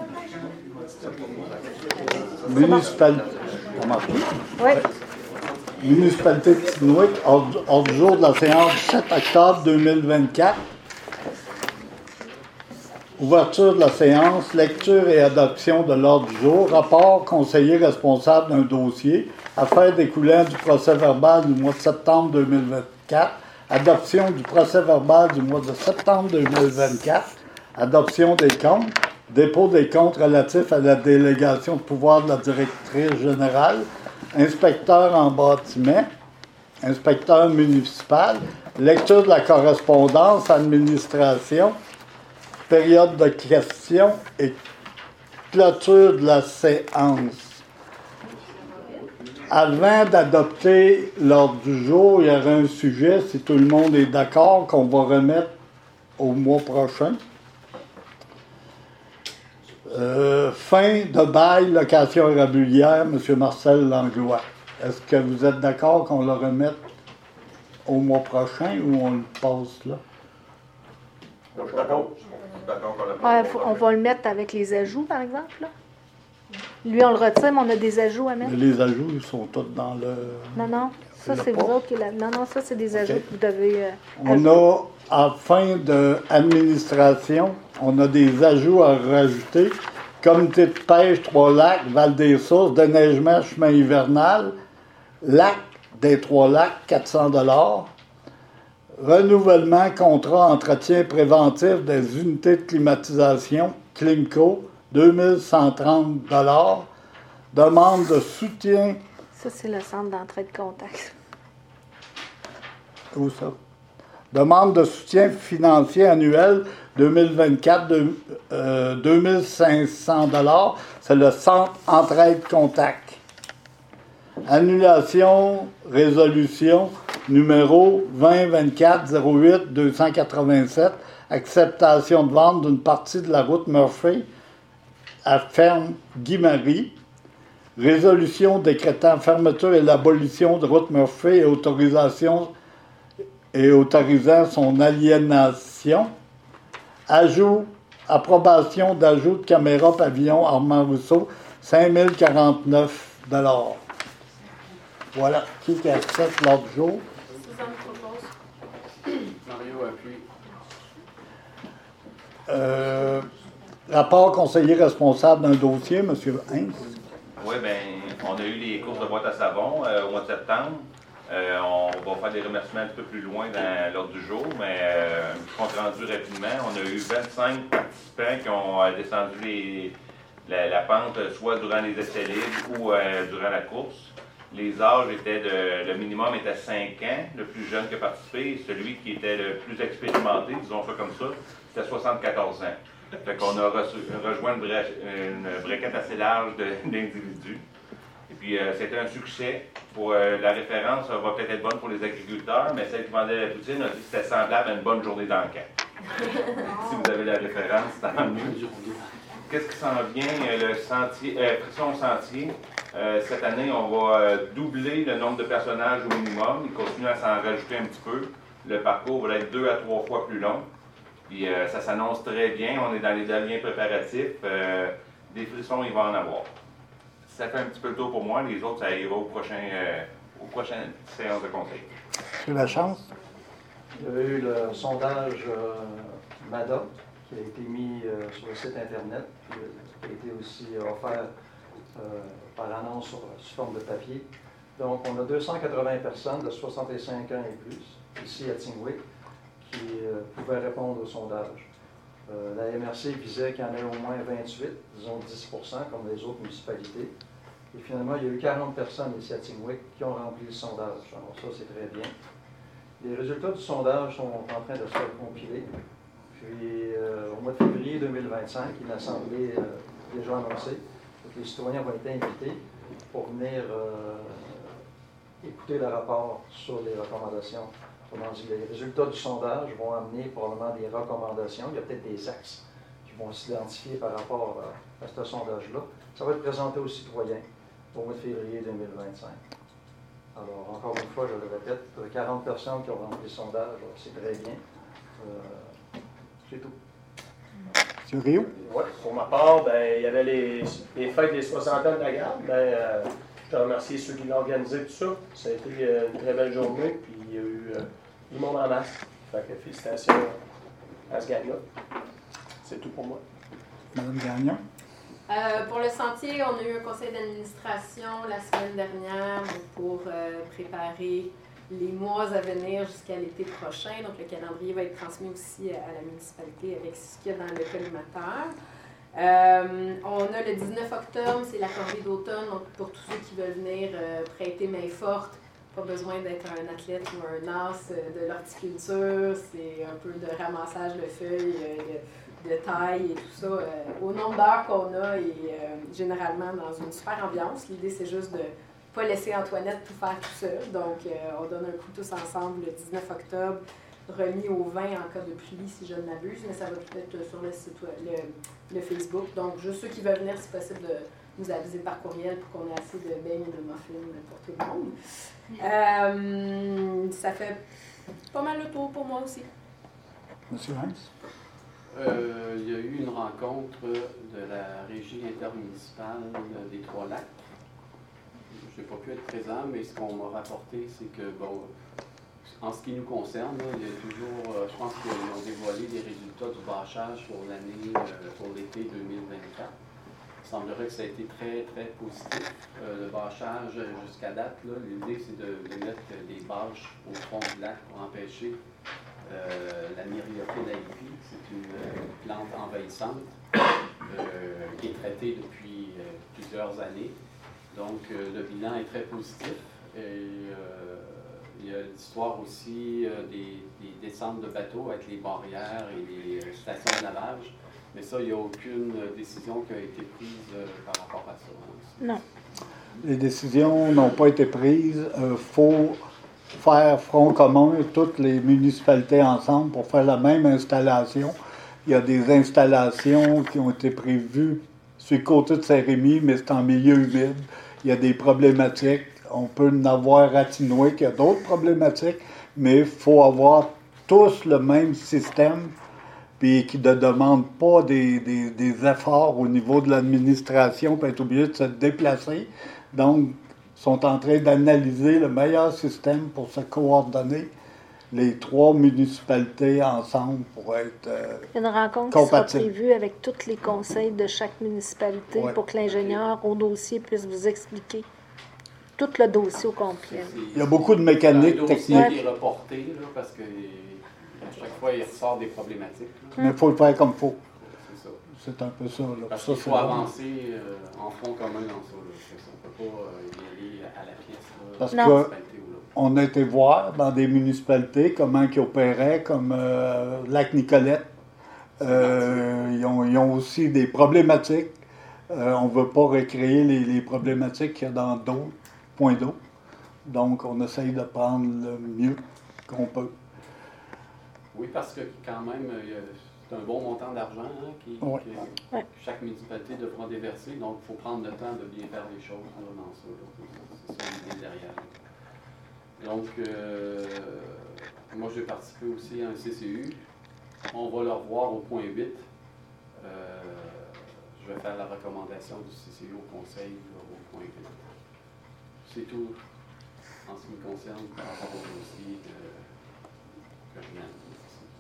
Oui. Municipalité de Tinwick, ordre du jour de la séance du 7 octobre 2024. Ouverture de la séance, lecture et adoption de l'ordre du jour, rapport conseiller responsable d'un dossier, affaire découlant du procès verbal du mois de septembre 2024, adoption du procès verbal du mois de septembre 2024, adoption des comptes, dépôt des comptes relatifs à la délégation de pouvoir de la directrice générale, inspecteur en bâtiment, inspecteur municipal, lecture de la correspondance, administration, période de questions et clôture de la séance. Avant d'adopter l'ordre du jour, il y aura un sujet, si tout le monde est d'accord, qu'on va remettre au mois prochain. Fin de bail, location régulière, M. Marcel Langlois. Est-ce que vous êtes d'accord qu'on le remette au mois prochain ou on le passe là? Je suis d'accord. On va le mettre avec les ajouts, par exemple. Là. Lui, on le retire, mais on a des ajouts à mettre. Mais les ajouts, ils sont tous dans le... Non, ça, c'est vous autres qui l'avez. Non, ça, c'est des ajouts que vous devez on a, à fin d'administration, on a des ajouts à rajouter. Comité de pêche, Trois-Lacs, Val-des-Sources, déneigement, chemin hivernal, lac des Trois-Lacs, 400 $. Renouvellement, contrat, entretien préventif des unités de climatisation, Climco, 2130 $. Demande de soutien. Ça, c'est le centre d'entrée de contact. Où ça? Demande de soutien financier annuel 2024 de 2500 $. C'est le centre Entraide Contact. Annulation, résolution numéro 2024-08-287. Acceptation de vente d'une partie de la route Murphy à Ferme Guy-Marie. Résolution décrétant fermeture et l'abolition de route Murphy et autorisant son aliénation. Approbation d'ajout de caméra pavillon Armand Rousseau, 5049 $. Voilà. Qui accepte l'ordre du jour? Mario appuie. Rapport conseiller responsable d'un dossier, M. Hintz. Oui, bien, on a eu les courses de boîte à savon au mois de septembre. On va faire des remerciements un petit peu plus loin dans l'ordre du jour, mais un petit compte rendu rapidement. On a eu 25 participants qui ont descendu la pente, soit durant les essais libres ou durant la course. Les âges étaient le minimum était 5 ans, le plus jeune qui a participé, celui qui était le plus expérimenté, disons ça comme ça, c'était 74 ans. Fait qu'on a rejoint une braquette assez large d'individus. Et puis, c'était un succès. Pour la référence, ça va peut-être être bonne pour les agriculteurs, mais celle qui vendait la poutine a dit que c'était semblable à une bonne journée dans le camp. Si vous avez la référence, tant mieux. Qu'est-ce qui s'en vient? Le sentier, Frisson Sentier. Cette année, on va doubler le nombre de personnages au minimum. Il continue à s'en rajouter un petit peu. Le parcours va être 2 à 3 fois plus long. Puis ça s'annonce très bien. On est dans les derniers préparatifs. Des frissons, il va en avoir. Ça fait un petit peu le tour pour moi. Les autres, ça ira aux prochaines séances de conseil. J'ai la chance. Il y avait eu le sondage MADA qui a été mis sur le site Internet, qui a été aussi offert par annonce sous forme de papier. Donc, on a 280 personnes de 65 ans et plus, ici à Tinwick, qui pouvaient répondre au sondage. La MRC visait qu'il y en ait au moins 28, disons 10%, comme les autres municipalités. Et finalement, il y a eu 40 personnes ici à Tinwick qui ont rempli le sondage. Alors ça, c'est très bien. Les résultats du sondage sont en train de se faire compiler. Puis, au mois de février 2025, une assemblée déjà annoncée. Donc, les citoyens vont être invités pour venir écouter le rapport sur les recommandations. Autrement dit, les résultats du sondage vont amener probablement des recommandations. Il y a peut-être des axes qui vont s'identifier par rapport à ce sondage-là. Ça va être présenté aux citoyens au mois de février 2025. Alors, encore une fois, je le répète, 40 personnes qui ont rempli le sondage, c'est très bien. C'est tout. M. Rio? Oui, pour ma part, il y avait les fêtes des 60 ans de la garde. Je remercie ceux qui l'ont organisé, tout ça. Ça a été une très belle journée, puis il y a eu du monde en masse. Fait que félicitations à ce gang-là. C'est tout pour moi. Mme Gagnon? Pour le sentier, on a eu un conseil d'administration la semaine dernière pour préparer les mois à venir jusqu'à l'été prochain. Donc, le calendrier va être transmis aussi à la municipalité avec ce qu'il y a dans le collimateur. On a le 19 octobre, c'est la corvée d'automne. Donc, pour tous ceux qui veulent venir prêter main forte, pas besoin d'être un athlète ou un as de l'horticulture. C'est un peu de ramassage de feuilles, de taille et tout ça. Au nombre d'heures qu'on a et généralement dans une super ambiance. L'idée, c'est juste de pas laisser Antoinette tout faire tout seul. Donc, on donne un coup tous ensemble le 19 octobre, remis au 20 en cas de pluie, si je ne m'abuse, mais ça va peut-être sur le site le Facebook. Donc, juste ceux qui veulent venir, si possible, de nous aviser par courriel pour qu'on ait assez de beignes et de muffins pour tout le monde. Ça fait pas mal le tour pour moi aussi. Monsieur Heinz? Il y a eu une rencontre de la régie intermunicipale des Trois-Lacs. Je n'ai pas pu être présent, mais ce qu'on m'a rapporté, c'est que, en ce qui nous concerne, il y a toujours, je pense qu'ils ont dévoilé les résultats du bâchage pour l'année, pour l'été 2024. Il semblerait que ça a été très, très positif. Le bâchage, jusqu'à date, l'idée, c'est de mettre des bâches au fond du lac pour empêcher la myriophylle. C'est une plante envahissante qui est traitée depuis plusieurs années. Donc, le bilan est très positif. Et il y a l'histoire aussi des descentes de bateaux avec les barrières et les stations de lavage. Mais ça, il n'y a aucune décision qui a été prise par rapport à ça. Non. Les décisions n'ont pas été prises. Il faut faire front commun, toutes les municipalités ensemble, pour faire la même installation. Il y a des installations qui ont été prévues sur le côté de Saint-Rémy, mais c'est en milieu humide. Il y a des problématiques. On peut en avoir à Tinoué, qu'il y a d'autres problématiques, mais il faut avoir tous le même système, puis qui ne demande pas des efforts au niveau de l'administration, pour être obligé de se déplacer. Donc, ils sont en train d'analyser le meilleur système pour se coordonner, les 3 municipalités ensemble pour être une rencontre qui sera prévue avec tous les conseils de chaque municipalité pour que l'ingénieur au dossier puisse vous expliquer tout le dossier au complet. Il y a beaucoup de mécaniques techniques. Le dossier est reporté là, parce que à chaque fois, il ressort des problématiques. Là. Mais il faut le faire comme il faut. C'est ça. C'est un peu ça. Là. Parce ça, qu'il faut avancer en front commun dans ça. Là. On ne peut pas y aller à la pièce. Là, parce non. qu'on a été voir dans des municipalités comment ils opéraient, comme Lac-Nicolette. Ils ont aussi des problématiques. On ne veut pas recréer les problématiques qu'il y a dans d'autres points d'eau. Donc, on essaye de prendre le mieux qu'on peut. Oui, parce que quand même, c'est un bon montant d'argent que chaque municipalité devra déverser. Donc, il faut prendre le temps de bien faire les choses là, dans ça. Là. C'est ça l'idée derrière. Donc, moi, j'ai participé aussi à un CCU. On va le revoir au point 8. Je vais faire la recommandation du CCU au conseil là, au point 8. C'est tout en ce qui me concerne par rapport au dossier que je viens de dire.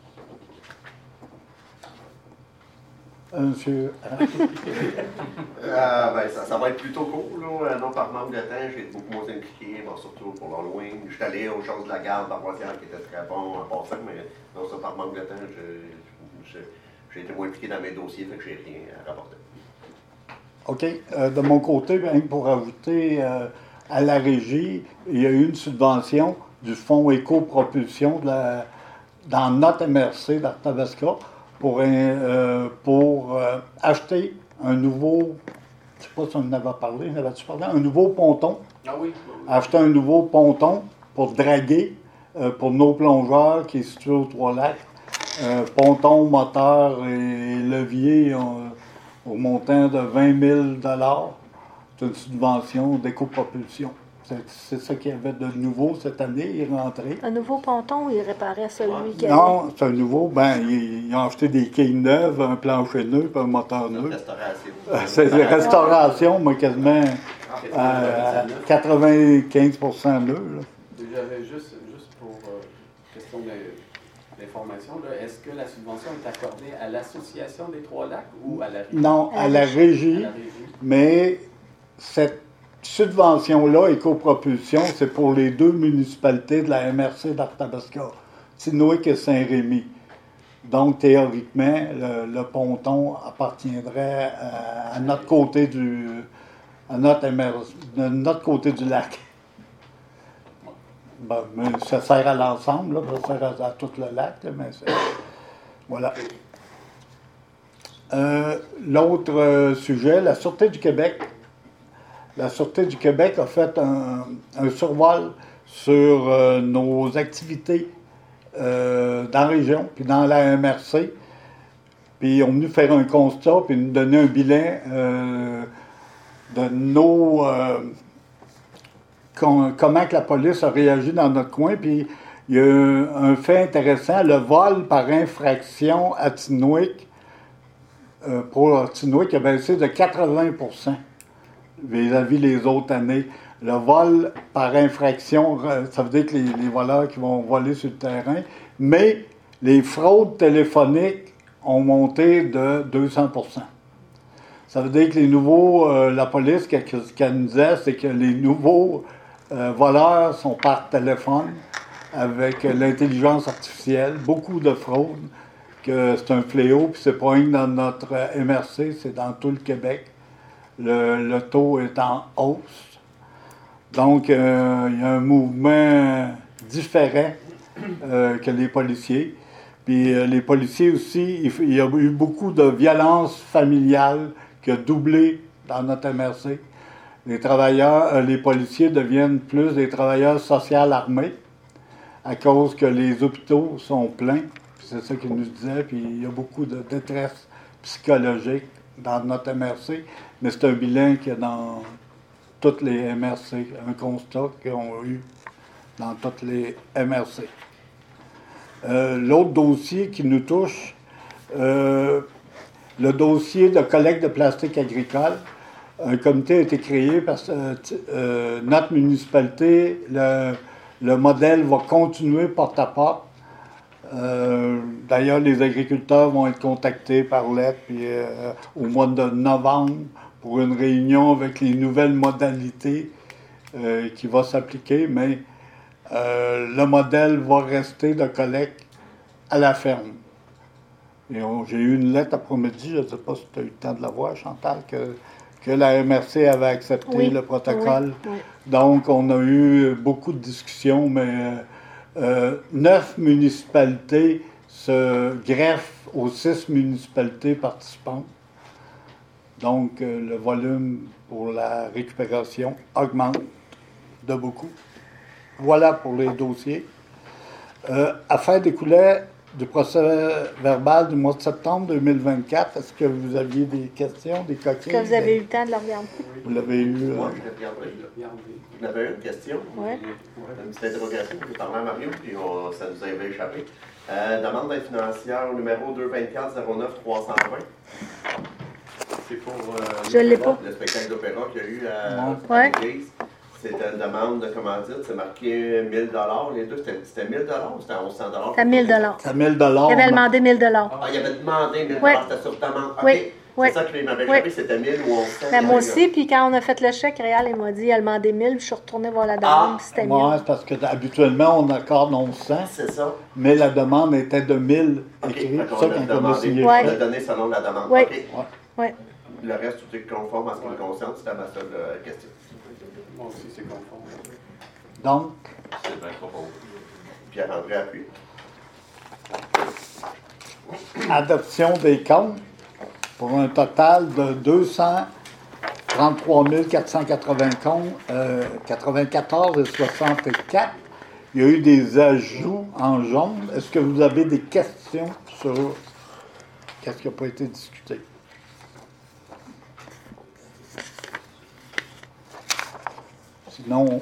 Monsieur. Ça va être plutôt court, là. Non, par manque de temps, j'ai été beaucoup moins impliqué, surtout pour l'Halloween. Je suis allé aux choses de la garde paroissiale qui était très bon en passant, mais non, ça, par manque de temps, j'ai été moins impliqué dans mes dossiers, fait que j'ai rien à rapporter. OK. De mon côté, bien, pour ajouter à la régie, il y a eu une subvention du fonds éco-propulsion dans notre MRC d'Arthabasca pour acheter un nouveau, je ne sais pas si on en avait parlé, un nouveau ponton. Ah oui. Acheter un nouveau ponton pour draguer pour nos plongeurs qui est situé aux Trois-Lacs. Ponton, moteur et levier au montant de 20 000 $. C'est une subvention d'éco-propulsion. C'est ça qu'il y avait de nouveau cette année, il est rentré. Un nouveau ponton ou il réparait celui qui Non, c'est un nouveau. Ils ont acheté des quilles neuves, un plancher neuf, un moteur neuf. C'est une restauration, moi, quasiment à 95% neuf. J'avais juste pour question d'information, est-ce que la subvention est accordée à l'Association des Trois-Lacs ou à la régie? Non, à la régie, mais cette subvention-là, éco-propulsion, c'est pour les 2 municipalités de la MRC d'Arthabasca, Tinouic et Saint-Rémy. Donc, théoriquement, le ponton appartiendrait à notre côté à notre côté du lac. Bon, mais ça sert à l'ensemble, ça sert à tout le lac, mais c'est... Voilà. L'autre sujet, la Sûreté du Québec. La Sûreté du Québec a fait un survol sur nos activités dans la région, puis dans la MRC. Puis ils ont venu faire un constat, puis nous donner un bilan de nos... comment que la police a réagi dans notre coin. Puis il y a un fait intéressant, le vol par infraction à Tinouic, pour Tinouic, a baissé de 80% vis-à-vis les autres années. Le vol par infraction, ça veut dire que les voleurs qui vont voler sur le terrain, mais les fraudes téléphoniques ont monté de 200%. Ça veut dire que les nouveaux, la police, ce qu'elle nous disait, c'est que les nouveaux voleurs sont par téléphone avec l'intelligence artificielle, beaucoup de fraudes, que c'est un fléau, puis c'est pas rien dans notre MRC, c'est dans tout le Québec. Le taux est en hausse. Donc, il y a un mouvement différent que les policiers. Puis les policiers aussi, il y a eu beaucoup de violence familiale qui a doublé dans notre MRC. Les policiers deviennent plus des travailleurs sociaux armés à cause que les hôpitaux sont pleins. Puis c'est ça qu'ils nous disaient. Puis il y a beaucoup de détresse psychologique dans notre MRC. Mais c'est un bilan qu'il y a dans toutes les MRC, un constat qu'ils ont eu dans toutes les MRC. L'autre dossier qui nous touche, le dossier de collecte de plastique agricole. Un comité a été créé parce que notre municipalité, le modèle va continuer porte à porte. D'ailleurs, les agriculteurs vont être contactés par lettre puis, au mois de novembre pour une réunion avec les nouvelles modalités qui vont s'appliquer, mais le modèle va rester de collecte à la ferme. Et j'ai eu une lettre après-midi, je ne sais pas si tu as eu le temps de la voir, Chantal, que la MRC avait accepté le protocole. Oui. Donc, on a eu beaucoup de discussions, mais 9 municipalités se greffent aux 6 municipalités participantes. Donc, le volume pour la récupération augmente de beaucoup. Voilà pour les dossiers. Affaire découlait du procès verbal du mois de septembre 2024. Est-ce que vous aviez des questions, des coquilles? Est-ce que vous avez eu le temps de le regarder? Vous l'avez eu? Moi, je l'ai regardé. Vous avez une question? Oui. Une petite interrogation. J'ai parlé à Mario, puis ça nous avait échappé. Demande d'aide financière au numéro 224-09-320. C'est pour je l'ai pas. Le spectacle d'opéra qu'il y a eu à l'église. C'était une demande de commandite, c'est marqué 1 000 $. Les deux, c'était 1 000 $ ou c'était 1 100 $? C'était 1 000 $. C'était 1 000 $. Il avait demandé 1 000 $. Ah, il avait demandé 1 000 $, c'était sur ta demande. Oui. Okay. Oui. C'est ça qu'il m'avait échappé, c'était 1 000 ou 1100. Ben, moi aussi, puis quand on a fait le chèque, Réal, il m'a dit, il a demandé 1 000, puis je suis retournée voir la demande, puis c'était 1 000. Oui, parce qu'habituellement, on accorde 1100. C'est ça. Mais la demande était de 1 000 écrits. Okay. C'est ça qu'on a signé. On a donné selon la demande. Oui. Okay. Oui. Le reste, tout est conforme à ce qui me concerne, c'était ma seule question. Moi aussi, c'est conforme. Donc, c'est bien proposé. Pierre-André appuie. Adoption des comptes pour un total de 233 494 et 64. Il y a eu des ajouts en jaune. Est-ce que vous avez des questions sur qu'est-ce qui n'a pas été discuté? Sinon,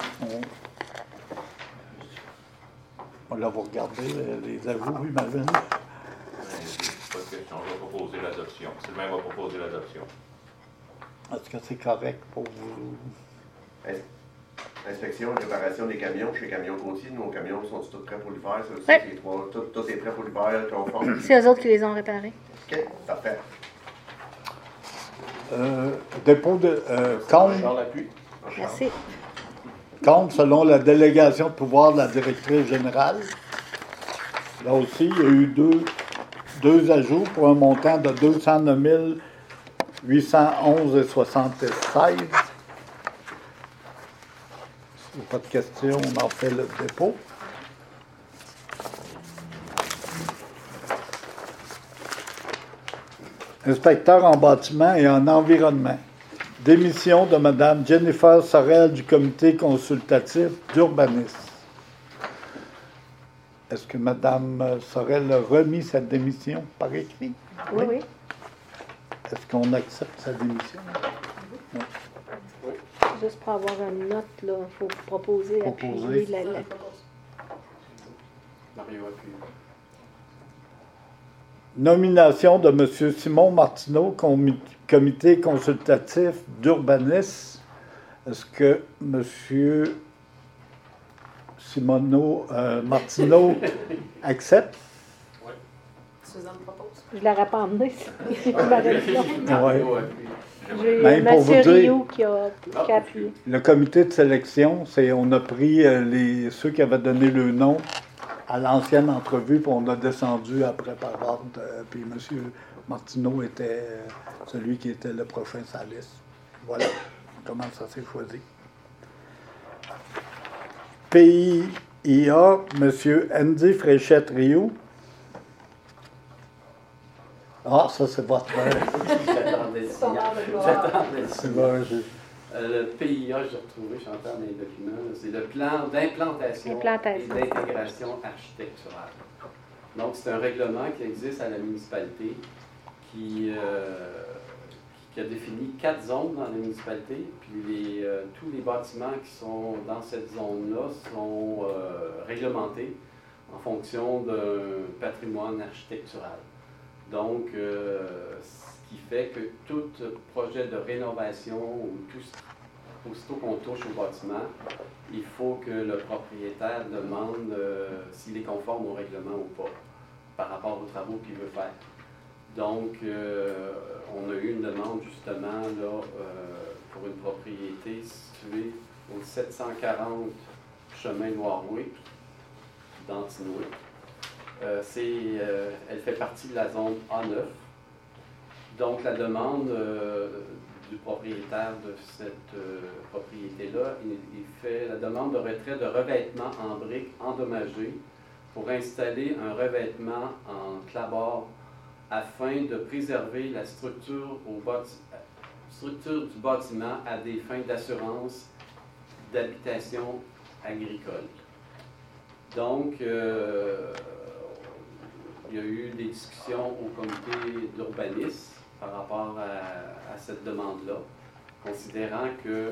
on va regarder les avoues, oui, Malvin. Pas de question, je vais proposer l'adoption. Sylvain va proposer l'adoption. Est-ce que c'est correct pour vous? Inspection, réparation des camions chez Camions Côtiers. Nos camions sont tous prêts pour l'hiver. Ça aussi, Oui. c'est tout est prêt pour l'hiver, conforme. C'est eux autres qui les ont réparés. OK, parfait. Dépôt de compte. Dans l'appui. Merci. Compte selon la délégation de pouvoir de la directrice générale. Là aussi, il y a eu deux ajouts pour un montant de 209 811,76. Si pas de questions, on en fait le dépôt. Inspecteur en bâtiment et en environnement. Démission de Mme Jennifer Sorel du comité consultatif d'urbanisme. Est-ce que Mme Sorel a remis sa démission par écrit? Oui, oui. Est-ce qu'on accepte sa démission? Juste pour avoir une note, il faut proposer, appuyer la Mario appuie. Nomination de M. Simon Martineau, comité consultatif d'urbanisme. Est-ce que M. Martineau accepte? Oui. Suzanne propose. Je l'aurais pas emmené. C'est ma réaction. Mario appuie. J'ai Même pour M. vous dire- Rioux qui a appuyé. Le comité de sélection, on a pris ceux qui avaient donné le nom à l'ancienne entrevue, puis on a descendu après par ordre. Puis M. Martineau était celui qui était le prochain saliste. Voilà comment ça s'est choisi. PIA, M. Andy Fréchette-Rioux. Ah, ça, c'est votre... J'attendais ça. c'est bon, Le PIA, j'ai retrouvé, Chantal, dans les documents, là, c'est le plan d'implantation et Implantation. d'intégration architecturale. Donc, c'est un règlement qui existe à la municipalité qui a défini 4 zones dans la municipalité. Puis tous les bâtiments qui sont dans cette zone-là sont réglementés en fonction d'un patrimoine architectural. Donc, ce qui fait que tout projet de rénovation ou aussitôt qu'on touche au bâtiment, il faut que le propriétaire demande s'il est conforme au règlement ou pas, par rapport aux travaux qu'il veut faire. Donc, on a eu une demande justement là, pour une propriété située au 740 chemin Noiroué, dans Tinoué. Elle fait partie de la zone A9. Donc, la demande du propriétaire de cette propriété-là, il fait la demande de retrait de revêtement en briques endommagées pour installer un revêtement en clabord afin de préserver la structure du bâtiment à des fins d'assurance d'habitation agricole. Donc, il y a eu des discussions au comité d'urbanisme par rapport à cette demande-là, considérant que,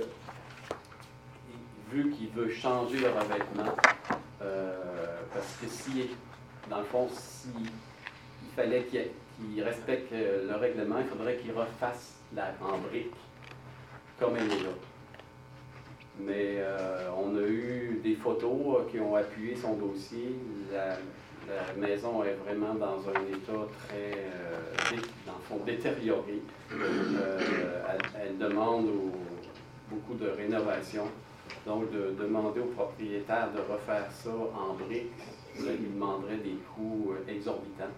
vu qu'il veut changer le revêtement, parce que dans le fond, s'il fallait qu'il respecte le règlement, il faudrait qu'il refasse en brique comme elle est là. Mais on a eu des photos qui ont appuyé son dossier. La maison est vraiment dans un état très, dans le fond, détérioré. Elle demande beaucoup de rénovation. Donc, de demander au propriétaire de refaire ça en briques, ça lui demanderait des coûts exorbitants.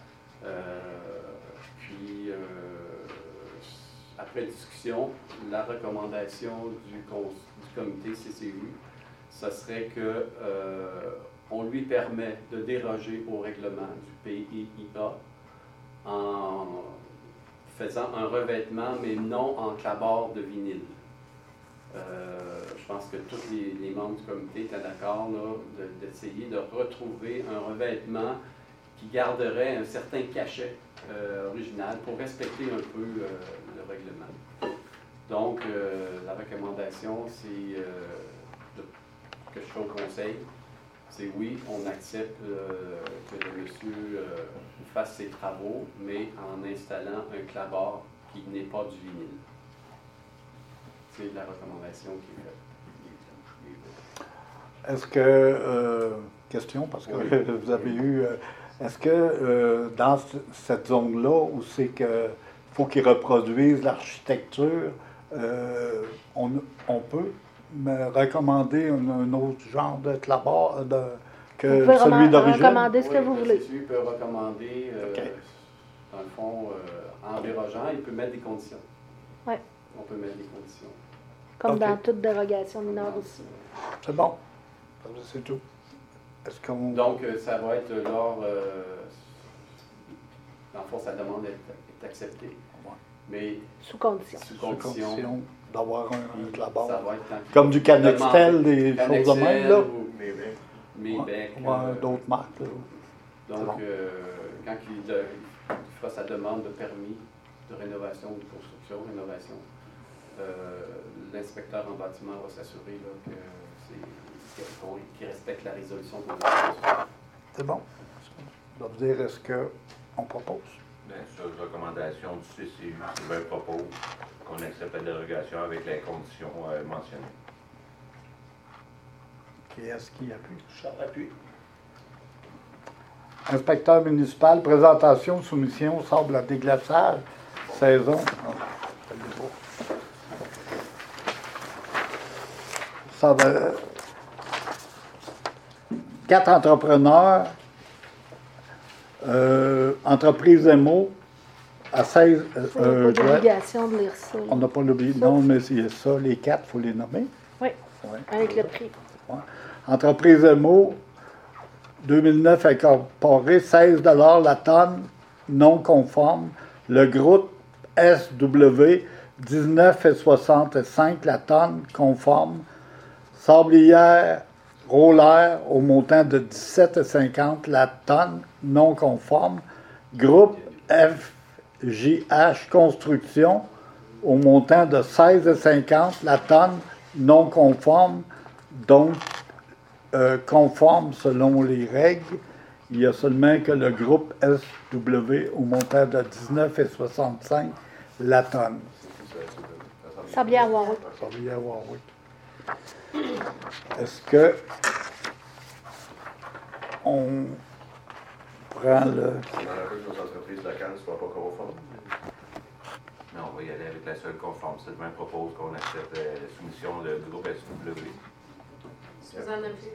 Puis, après discussion, la recommandation du comité CCU, ce serait que on lui permet de déroger au règlement du PIA en faisant un revêtement, mais non en clabord de vinyle. Je pense que tous les membres du comité étaient d'accord d'essayer de retrouver un revêtement qui garderait un certain cachet original pour respecter un peu le règlement. Donc, la recommandation, c'est que je fais au conseil, c'est oui, on accepte que le monsieur fasse ses travaux, mais en installant un clapbar qui n'est pas du vinyle. C'est la recommandation qui est faite. Est-ce que, question, parce que vous avez eu, est-ce que dans cette zone-là, où c'est que faut qu'ils reproduisent l'architecture, on peut me recommander un autre genre de clapbar que celui d'origine? Recommander ce que vous voulez. Il peut recommander, dans le fond, en dérogeant, il peut mettre des conditions. Oui. On peut mettre des conditions. Comme dans toute dérogation mineure aussi. C'est bon. C'est tout. Donc, ça va être lors... dans le fond, sa demande est acceptée. Ouais. Mais sous condition. Sous condition d'avoir un clapbar. Ça va être comme du Canextel, des choses de même, là. Mébec. D'autres marques, là. Donc, quand il fera sa demande de permis de rénovation ou de construction, l'inspecteur en bâtiment va s'assurer qu'il respecte la résolution qu'on a. C'est bon. Ça veut dire, est-ce qu'on propose? Bien, sur recommandation du CCU, Sylvain propose qu'on accepte la dérogation avec les conditions mentionnées. Qui est-ce qui appuie? Charles appuie. Inspecteur municipal, présentation, soumission, sable à déglaçage, saison. Ça va. 4 entrepreneurs, entreprise Emo, à 16. On n'a pas l'obligation de lire ça. On n'a pas l'obligation. Non, mais c'est ça, les 4, il faut les nommer. Oui, avec le prix. Ouais. Entreprise Emo, 2009 incorporé, 16 $ la tonne, non conforme. Le groupe SW, 19,65 la tonne, conforme. Sablière, Roller, au montant de 17,50 la tonne, non conforme. Groupe FJH Construction, au montant de 16,50 la tonne, non conforme. Donc, conforme selon les règles. Il y a seulement que le groupe SW au montant de 19,65 la tonne. Sablière Warwick. Sablière Warwick. Est-ce que on prend le... Dans la rue de nos entreprises locales ne soient pas conformes? Non, on va y aller avec la seule conforme. Sylvain propose qu'on accepte la soumission du groupe SW. Suzanne appuie.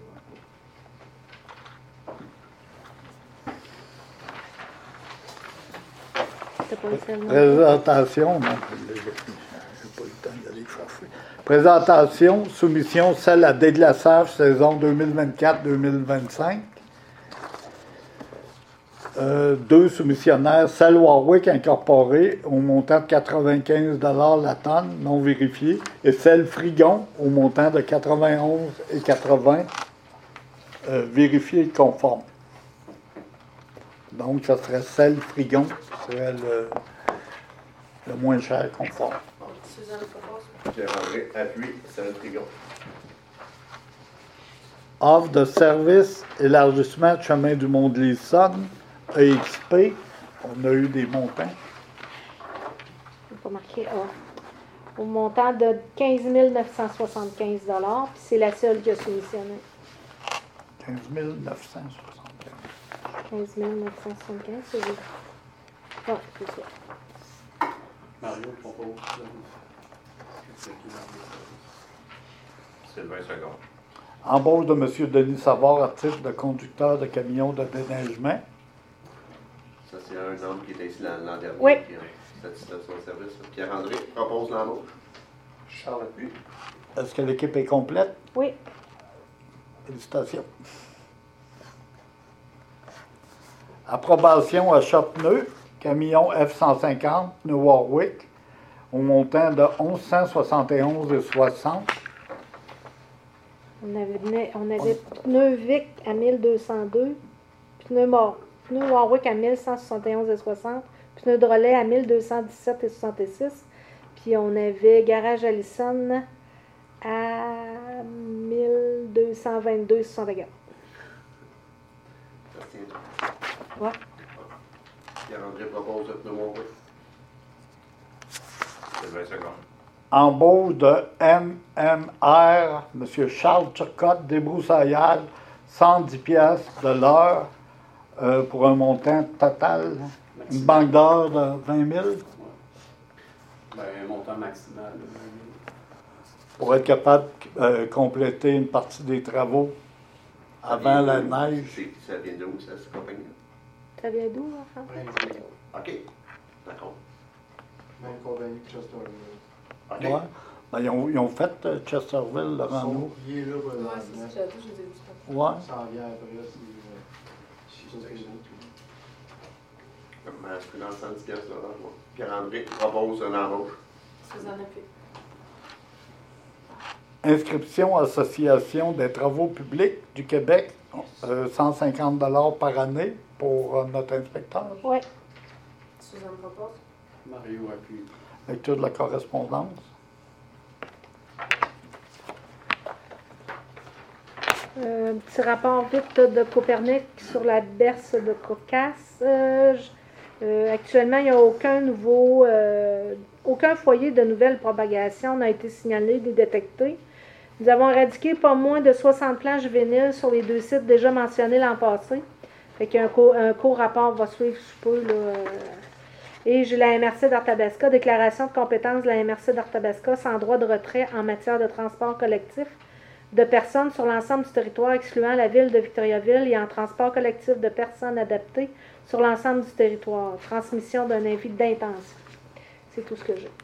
Présentation, non, je n'ai pas eu le temps d'aller chercher. Présentation, soumission, celle à déglaçage, saison 2024-2025. 2 soumissionnaires, celle Warwick incorporée au montant de 95 $ la tonne, non vérifiée, et celle Frigon au montant de 91,80 vérifiée et conforme. Donc, ça serait celle Frigon qui serait le moins cher conforme. Suzanne propose. Pierre-André appuie, celle Frigon. Offre de service, élargissement de chemin du Mont-de-Lissonne, EXP, on a eu des montants. Il faut marquer A. Au montant de 15 975 $, puis c'est la seule qui a soumissionné. 15 975. 15 975, c'est juste. Oui, c'est ça. Mario propose. Sylvain Second. Embauche de M. Denis Savard à titre de conducteur de camion de déneigement. Ça, c'est un homme qui était ici l'an dernier. Oui. Qui a satisfait son service. Pierre-André propose l'embauche. Charles appuie. Est-ce que l'équipe est complète? Oui. Félicitations. Approbation à Choc-Pneus, camion F-150, pneu Warwick, au montant de 1171,60. On avait pneu Vic à 1202, pneu Warwick à 1171,60, pneu de relais à 1217,66, puis on avait garage Allison à 1222,64. Ça se tient. Ouais. Pierre-André propose de pneumo. C'est 20 secondes. Embauche de MMR, M. Charles Turcotte, débroussaillage, 110 piastres de l'heure pour un montant total, une banque d'heures de 20 000 Un montant maximal. pour être capable de compléter une partie des travaux avant la neige. Ça vient d'où, cette compagnie? Ça vient d'où, enfin? OK. D'accord. Même compagnie que Chesterville. OK. Ouais. Ben, ils ont fait Chesterville, le Rando. Il est là, Ouais, présentement. c'est ça, je les ai dit. Ouais. Ça en vient après, c'est Je suis dans le 110 piastres de l'heure, moi. Pierre-André propose une embauche. Suzanne Appui. Inscription Association des travaux publics du Québec, 150 $ par année pour notre inspecteur. Oui. Suzanne propose. Mario appuie. Lecture de la correspondance. Un petit rapport vite de Copernic sur la berce de Caucase. Actuellement, il n'y a aucun foyer de nouvelle propagation n'a été signalé ni détecté. Nous avons éradiqué pas moins de 60 plants juvéniles sur les 2 sites déjà mentionnés l'an passé. Fait qu'un court rapport va suivre sous peu. Et j'ai la MRC d'Arthabasca, déclaration de compétence de la MRC d'Arthabasca sans droit de retrait en matière de transport collectif de personnes sur l'ensemble du territoire, excluant la ville de Victoriaville, et en transport collectif de personnes adaptées sur l'ensemble du territoire. Transmission d'un avis d'intention. C'est tout ce que j'ai.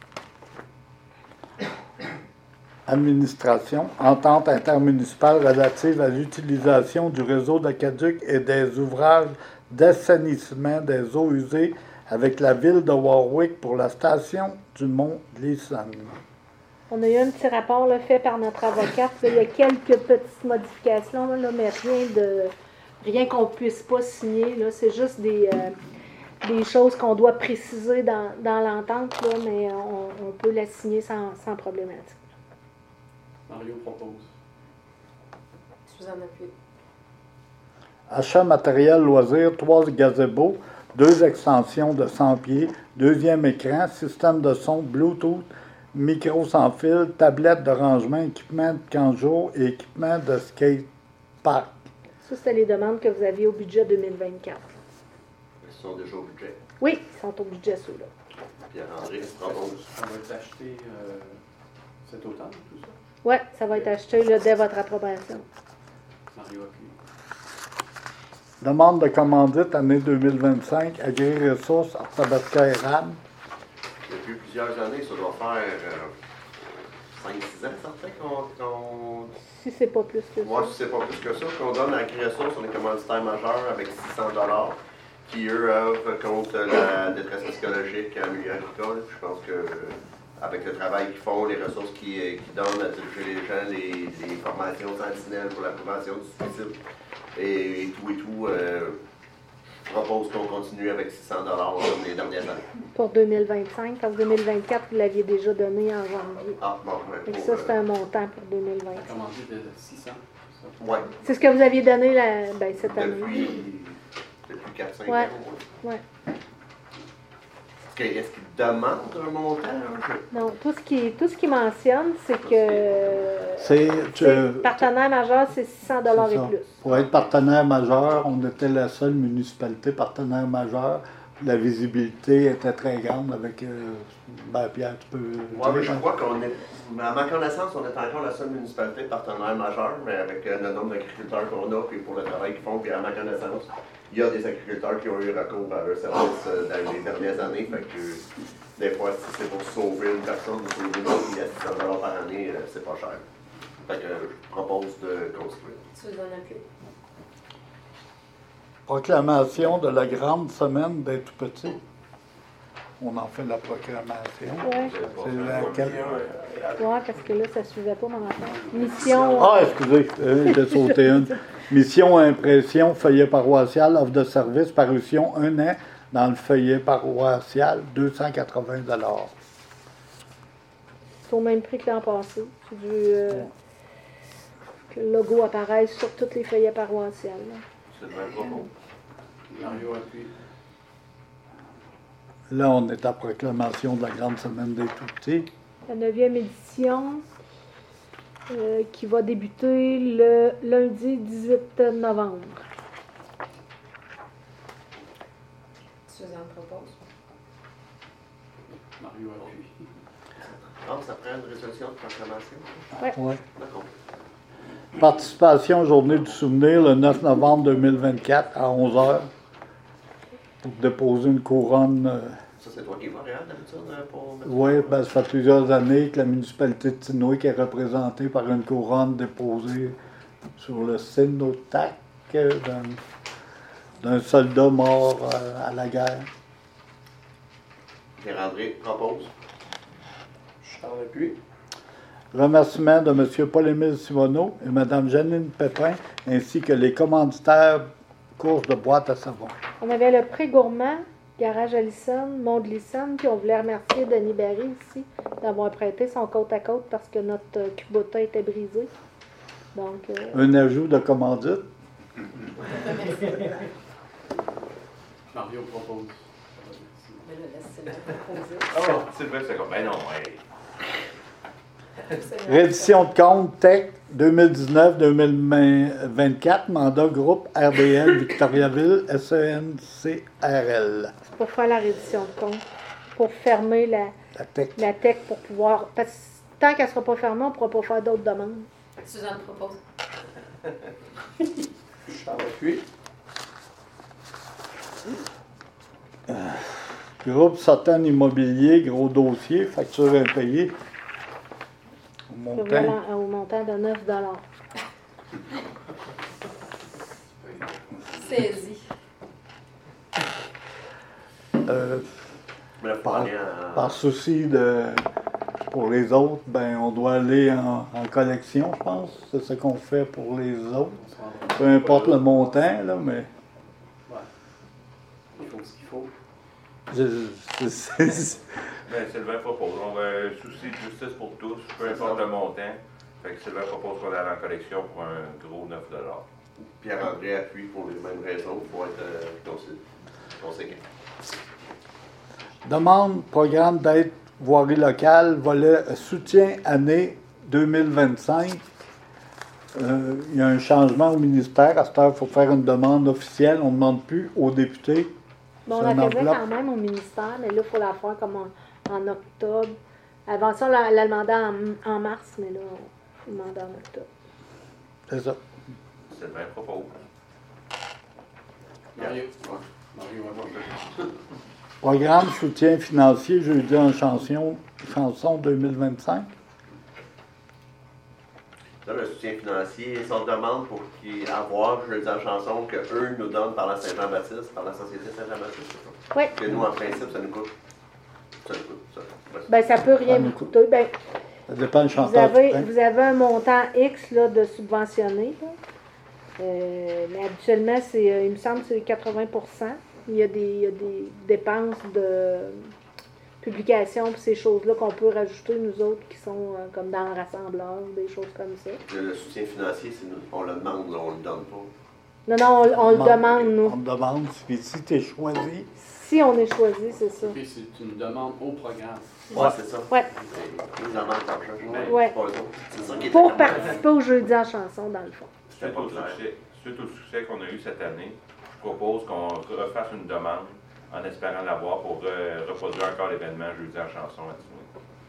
Administration, entente intermunicipale relative à l'utilisation du réseau d'aqueduc et des ouvrages d'assainissement des eaux usées avec la ville de Warwick pour la station du Mont-Gleason. On a eu un petit rapport là, fait par notre avocate. Il y a quelques petites modifications, là, mais rien qu'on ne puisse pas signer. Là. C'est juste des choses qu'on doit préciser dans l'entente, là, mais on peut la signer sans problématique. Mario propose. Suzanne Appui. Achat matériel loisir, 3 gazebos, 2 extensions de 100 pieds, 2e écran, système de son, Bluetooth, micro sans fil, tablette de rangement, équipement de camp jour et équipement de skate park. Ça, c'était les demandes que vous aviez au budget 2024. Ils sont déjà au budget. Oui, ils sont au budget, ceux-là. Pierre-André propose. Ça va être acheté cet automne, tout ça. Oui, ça va être acheté là, dès votre approbation. Mario appuie. Demande de commandite année 2025, Agri-Ressources, Arthabasca et RAM. Depuis plusieurs années, ça doit faire 5-6 ans, certain qu'on... Si c'est pas plus que ça. Moi, si c'est pas plus que ça, qu'on donne à Agri-Ressources, on est commanditaire majeur avec 600 $, qui, eux, œuvrent contre la détresse psychologique en milieu agricole. Je pense que avec le travail qu'ils font, les ressources qu'ils donnent à diriger les gens, les formations sentinelles pour la prévention du suicide et tout, je propose qu'on continue avec 600 $ comme les dernières années. Pour 2025, parce que 2024, vous l'aviez déjà donné en janvier. Ah, bon, ouais. Et ça, c'est un montant pour 2025. Commandé de 600. Ouais. C'est ce que vous aviez donné cette année. Depuis 4-5 Ouais. ans. Ouais. Est-ce qu'ils demandent un montant? Non, tout ce qui mentionne, c'est que partenaire majeur, c'est 600 $ et plus. Pour être partenaire majeur, on était la seule municipalité partenaire majeur. La visibilité était très grande avec... Pierre, tu peux... Oui, mais je crois qu'on est... À ma connaissance, on est encore la seule municipalité partenaire majeur, mais avec le nombre d'agriculteurs qu'on a, puis pour le travail qu'ils font, puis à ma connaissance, il y a des agriculteurs qui ont eu recours à leur service dans les dernières années. Fait que des fois, si c'est pour sauver une personne, sauver une autre, il y a 600 $ par année, c'est pas cher. Fait que je propose de construire. Suzanne Appui. Proclamation de la grande semaine des tout-petits. On en fait la proclamation. Oui. C'est laquelle? Oui, parce que là, ça ne suivait pas mon affaire. Mission. Ah, excusez, j'ai sauté une. Mission impression, feuillet paroissial, offre de service, parution 1 an dans le feuillet paroissial, 280 $. C'est au même prix que l'an passé. C'est que le logo apparaisse sur toutes les feuillets paroissiales. Là. C'est le même propos. Mario appuie. Là, on est à proclamation de la Grande Semaine des Tout-Petits. La 9e édition qui va débuter le lundi 18 novembre. Suzanne propose. Mario appuie. Donc, ça prend une résolution de proclamation. Ouais. D'accord. Participation aux Journées du Souvenir le 9 novembre 2024 à 11h pour déposer une couronne. Ça, c'est toi qui vas, Réal, d'habitude, pour mettre... Oui, ben, ça fait plusieurs années que la municipalité de Tinouic est représentée par une couronne déposée sur le cénotaque d'un soldat mort à la guerre. Pierre-André propose. Charles appuie. Remerciements de M. Paul-Émile Simoneau et Mme Janine Pépin, ainsi que les commanditaires courses de boîtes à savon. On avait le prix gourmand, Garage Allison, Mont-de-Lisson, puis on voulait remercier Denis Barry ici d'avoir prêté son côte à côte parce que notre Kubota était brisé. Donc, Un ajout de commandite. Mario propose. Mais là, laisse Sylvain proposer. Oh, c'est vrai, c'est comme, ben non, hey. Réédition de compte TEC 2019-2024, mandat groupe RDL Victoriaville SENCRL. c'est pour faire la reddition de compte, pour fermer La TEC. la tech pour pouvoir. Parce que tant qu'elle ne sera pas fermée, on ne pourra pas faire d'autres demandes. Suzanne propose. Charles appuie. Groupe Sutton Immobilier, gros dossier, facture impayée. Au montant de 9 $. Saisi. Mais là, faut aller en... Par souci pour les autres, ben on doit aller en collection, je pense. C'est ce qu'on fait pour les autres. Peu importe le montant, là, mais. Il faut ce qu'il faut. Ben, Sylvain propose. On va un souci de justice pour tous, peu importe le montant. Fait que Sylvain propose qu'on aille en collection pour un gros 9 $. Pierre-André appuie pour les mêmes raisons. Il faut être conséquent. Demande programme d'aide voirie locale, volet soutien année 2025. Il y a un changement au ministère. À cette heure, il faut faire une demande officielle. On ne demande plus aux députés. Bon, on C'est la une faisait enveloppe. quand même au ministère, mais là, il faut la faire comme en octobre. Avant ça, on la demandait en mars, mais là, il faut demander en octobre. C'est ça. Sylvain propose. Mario. Ouais. Mario appuie. Programme soutien financier jeudi en chanson 2025. Là, le soutien financier, si on demande pour qu'il avoir, je le dis en chanson, qu'eux nous donnent par la Saint-Jean-Baptiste, par la Société Saint-Jean-Baptiste, c'est ça? Oui. Que nous, en principe, ça nous coûte. Ça nous coûte, ça. Ouais. Ben, ça peut rien Ça vous nous coûte. coûter. Ben, Ça dépend du vous chanteur. qui prend. avez un montant X là, de subventionné. Là. Mais habituellement, il me semble que c'est 80 %. Il y a des dépenses de publication pour ces choses-là qu'on peut rajouter, nous autres, qui sont comme dans le rassembleur, des choses comme ça. Le soutien financier, c'est nous, on le demande, là, on le donne pas. Non, non, on le demande, nous. On te demande si tu es choisi. Si on est choisi, c'est ça. Puis c'est une demande au programme. Ouais, c'est ça. Ouais. Ils nous demandent par cherche. Ouais. C'est pas eux autres. C'est ça qui est Pour important. participer au jeudi en chanson, dans le fond. Suite au succès qu'on a eu cette année, je propose qu'on refasse une demande en espérant l'avoir pour reproduire encore l'événement jeudi en chanson à Tinouic.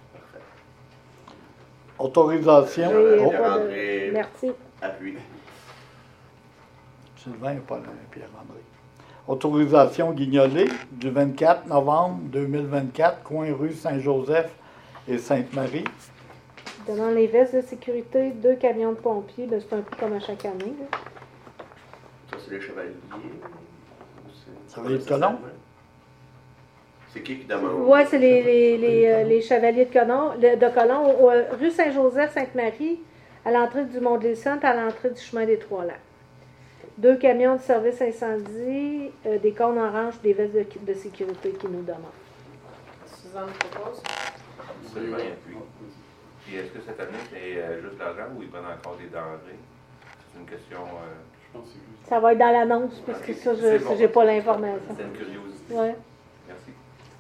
Autorisation. Oui, Oh, pas de- Pierre-André. Merci. Appui. Sylvain et Paul Pierre-André. Autorisation Guignolée du 24 novembre 2024, coin rue Saint-Joseph et Sainte-Marie. Donnant les vestes de sécurité, 2 camions de pompiers, ben, c'est un peu comme à chaque année. Là. Ça, c'est les chevaliers. Chevaliers de colon? C'est qui demande? Oui, c'est les chevaliers de colon, rue Saint-Joseph, Sainte-Marie, à l'entrée du Mont-de-Lisson et à l'entrée du chemin des Trois-Lacs. 2 camions de service incendie, des cônes oranges, des vestes de sécurité qui nous demandent. Suzanne propose. Sylvain appuie. Puis est-ce que cette année, c'est juste l'argent ou ils prennent encore des denrées? C'est une question. Je pense que c'est juste. Ça va être dans l'annonce, parce que ça, C'est je bon. n'ai pas l'information. C'est une curiosité. Ouais. Merci.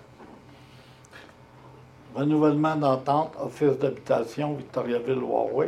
Renouvellement d'entente, Office d'habitation, Victoriaville-Warwick.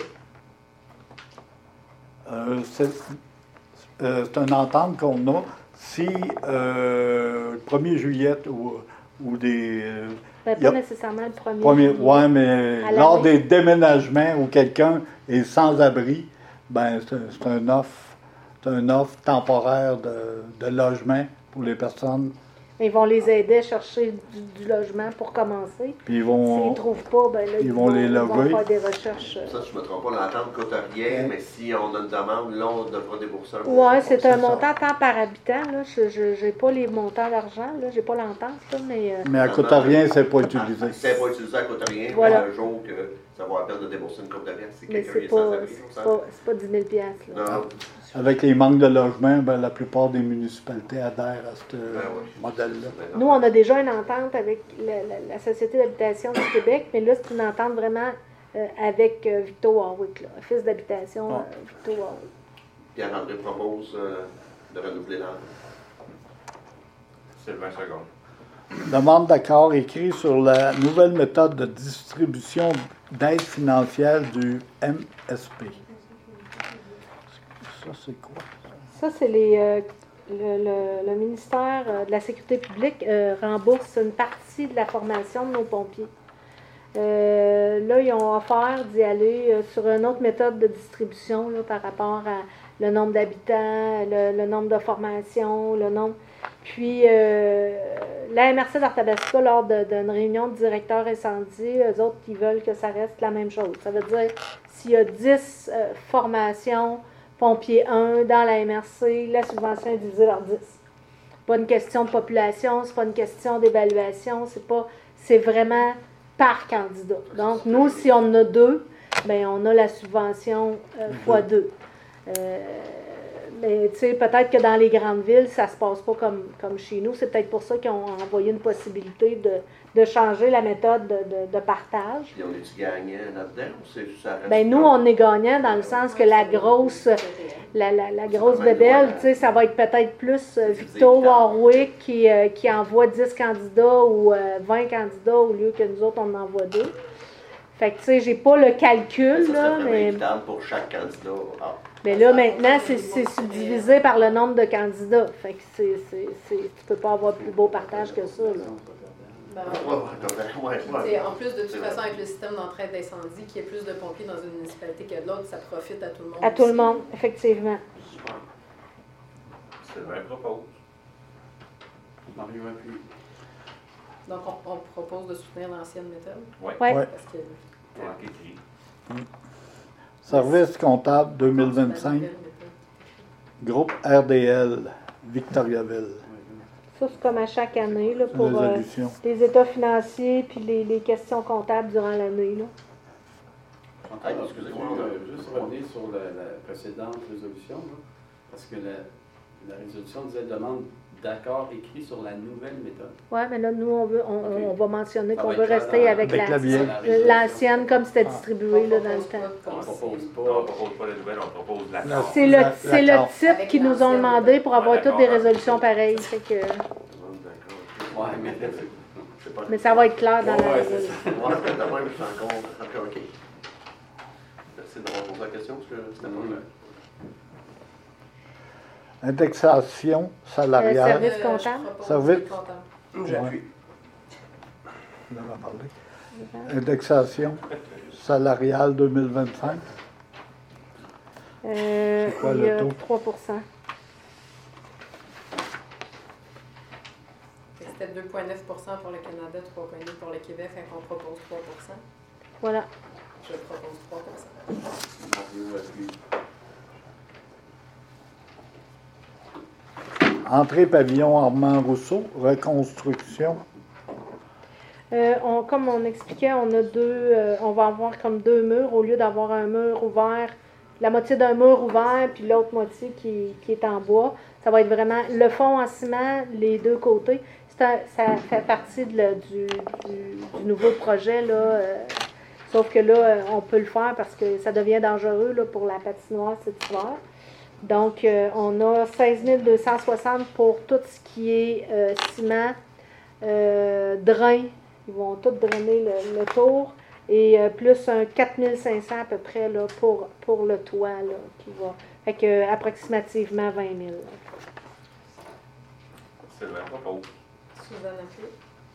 C'est une entente qu'on a si le 1er juillet ou des... Ben, y a- pas nécessairement le premier. ouais, mais À lors l'année. des déménagements où quelqu'un est sans abri, ben c'est un offre temporaire de logement pour les personnes. Ils vont les aider à chercher du logement pour commencer. Puis ils S'ils vont... ne trouvent pas, ben là, ils vont les loger. faire des recherches. Ça, si je ne me trompe pas, l'entente ne coûte rien, mais si on a une demande, là, on devra débourser un peu. Oui, c'est un ça. montant tant par habitant. Là. Je n'ai pas les montants d'argent. Je n'ai pas l'entente, là, mais Mais à coûte rien, c'est pas utilisé. C'est pas utilisé, ça ne coûte rien. Voilà. Mais un jour que ça va la peine de débourser une coupe de pièces, si mais quelqu'un c'est est sans pas, abri. c'est pas 10 000 $. Là. Non, Avec les manques de logement, ben, la plupart des municipalités adhèrent à ce ouais. modèle-là. Nous, on a déjà une entente avec la Société d'habitation du Québec, mais là, c'est une entente vraiment avec Victo Warwick, là, Office d'habitation Victo Warwick. Pierre-André propose de renouveler l'entente. C'est 20 secondes. Demande d'accord écrit sur la nouvelle méthode de distribution d'aide financière du MSP. Ça, c'est quoi? Ça, c'est le ministère de la Sécurité publique rembourse une partie de la formation de nos pompiers. Là, ils ont offert d'y aller sur une autre méthode de distribution là, par rapport à le nombre d'habitants, le nombre de formations, le nombre. Puis, la MRC d'Arthabasca, lors d'une réunion de directeurs incendie, eux autres, ils veulent que ça reste la même chose. Ça veut dire, s'il y a 10 formations, pompier 1 dans la MRC, la subvention est divisée par 10. Pas une question de population, c'est pas une question d'évaluation, c'est vraiment par candidat. Donc, nous, si on en a 2, bien, on a la subvention fois 2. Mais tu sais, peut-être que dans les grandes villes, ça se passe pas comme chez nous. C'est peut-être pour ça qu'ils ont envoyé une possibilité de changer la méthode de partage. Puis on est-tu gagnant là-dedans ou c'est ça reste Ben nous, comme- on est gagnant dans le sens que la grosse bébelle, tu sais, ça va être peut-être plus Victo Warwick qui envoie 10 candidats ou 20 candidats au lieu que nous autres, on en envoie 2. Fait que tu sais, j'ai pas le calcul, Ça là, serait vraiment mais... équitable pour chaque candidat. Ah. Mais là, maintenant, c'est subdivisé par le nombre de candidats. Fait que tu peux pas avoir plus beau partage que ça, là. Ben, Ouais. t'sais, en plus, de toute façon, avec le système d'entraide d'incendie, qu'il y ait plus de pompiers dans une municipalité que de l'autre, ça profite à tout le monde. À tout le aussi. monde, effectivement. Sylvain propose. Mario appuie. Donc, on propose de soutenir l'ancienne méthode. Oui. Ouais. Ouais. Parce que C'est écrit. Service comptable c'est la 2025, nouvelle méthode. groupe RDL, Victoriaville. Ça, c'est comme à chaque année, là, pour Résolution. les états financiers puis les questions comptables durant l'année, là. Excusez-moi, Juste revenir sur la précédente résolution, là, parce que la résolution disait demande d'accord écrit sur la nouvelle méthode. Oui, mais là, nous, on va mentionner Ça qu'on va veut être clair rester dans- avec Avec la vieille. l'ancienne comme c'était distribué là, dans le propose temps. pas de On commencer. propose Non, on ne pas. propose pas la nouvelle, on propose La- l'accord. C'est L'accord. le type Avec qu'ils nous ont l'ancienne. demandé pour avoir Ouais, toutes des d'accord. résolutions pareilles. Fait que, D'accord. Ouais, mais C'est pas- mais ça va être clair dans la Ouais, c'est résolution. Ouais, c'est de même, je suis encore. OK. Merci d'avoir posé la question, parce que c'était pas clair. Indexation salariale. Service Je comptable. propose Service. comptable. J'appuie. On en a parlé. Indexation salariale 2025. C'est quoi il le y a taux? 3 Fait que c'était 2,9 pour le Canada, 3,2 pour le Québec, fait qu'on propose 3 Voilà. Je propose 3 Mario appuie. Entrée pavillon Armand Rousseau, reconstruction. Comme on expliquait, on a on va avoir comme 2 murs au lieu d'avoir un mur ouvert, la moitié d'un mur ouvert puis l'autre moitié qui est en bois. Ça va être vraiment le fond en ciment, les 2 côtés. Ça fait partie du nouveau projet là, Sauf que là, on peut le faire parce que ça devient dangereux là, pour la patinoire cet hiver. Donc, on a 16 260 pour tout ce qui est ciment, drain. Ils vont tout drainer le tour. Et plus un 4 500 à peu près là, pour le toit. Là, qui va. Fait que approximativement 20 000. C'est vraiment pas pauvre. Suzanne Appelé.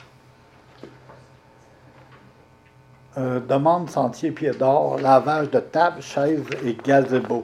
Demande sentier pied d'or, lavage de table, chaises et gazebo.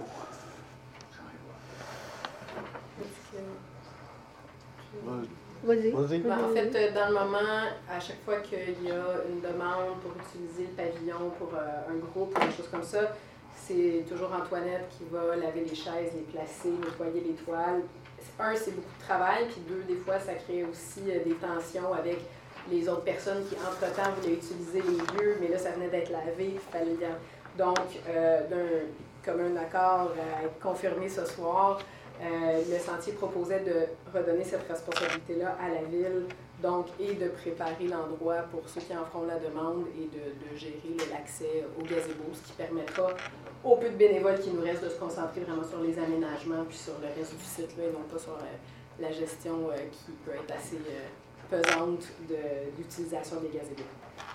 Vas-y. Vas-y. Ben, en fait, dans le moment, à chaque fois qu'il y a une demande pour utiliser le pavillon pour un groupe ou des choses comme ça, c'est toujours Antoinette qui va laver les chaises, les placer, nettoyer les toiles. Un, c'est beaucoup de travail, puis deux, des fois, ça crée aussi des tensions avec les autres personnes qui, entre-temps, voulaient utiliser les lieux, mais là, ça venait d'être lavé, il fallait dire. Donc, d'un commun accord à être confirmé ce soir, le sentier proposait de redonner cette responsabilité-là à la ville, donc, et de préparer l'endroit pour ceux qui en feront la demande et de gérer l'accès au gazebo, ce qui permettra au peu de bénévoles qui nous restent de se concentrer vraiment sur les aménagements puis sur le reste du site, là, et non pas sur la gestion qui peut être assez pesante d'utilisation des gazebos.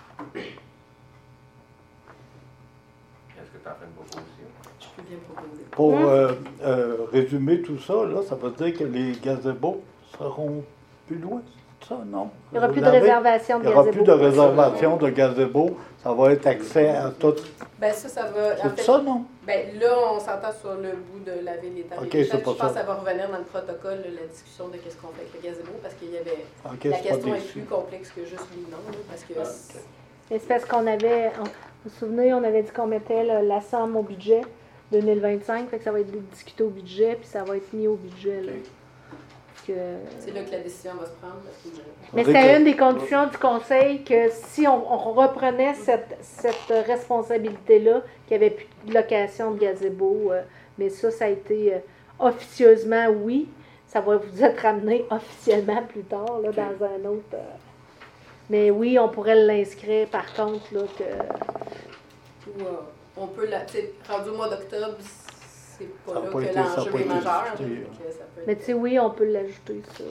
Est-ce que tu en fais une proposition? Je peux bien proposer. Pour résumer tout ça, là, ça veut dire que les gazebos seront plus loin, ça, non? Il n'y aura plus de réservation de Il n'y aura gazebo. plus de réservation de gazebo. Ça va être accès à tout. Ben ça va. En C'est fait, ça, non? ben là, on s'entend sur le bout de laver les tables. Ok, et les c'est chaises. pas Je pense ça. que ça va revenir dans le protocole, là, la discussion de qu'est-ce qu'on fait avec le gazebo, parce qu'il y avait. Ok, La c'est pas question est déçu. plus complexe que juste oui, non, là, parce que. Mais c'est parce qu'on avait, vous vous souvenez, on avait dit qu'on mettait la somme au budget 2025, fait que ça va être discuté au budget, puis ça va être mis au budget. Là. C'est là que la décision va se prendre. Parce que, mais c'était une des conditions du conseil que si on reprenait cette responsabilité-là, qu'il n'y avait plus de location de gazebo, mais ça a été officieusement oui. Ça va vous être ramené officiellement plus tard, là, dans un autre. Mais oui, on pourrait l'inscrire par contre, là, que. Ou, on peut la. Rendu au mois d'octobre, c'est pas Ça là a pas que été- ça a l'enjeu pas est été majeur. discuté, donc, ça peut être- Mais tu sais, oui, on peut l'ajouter, ça.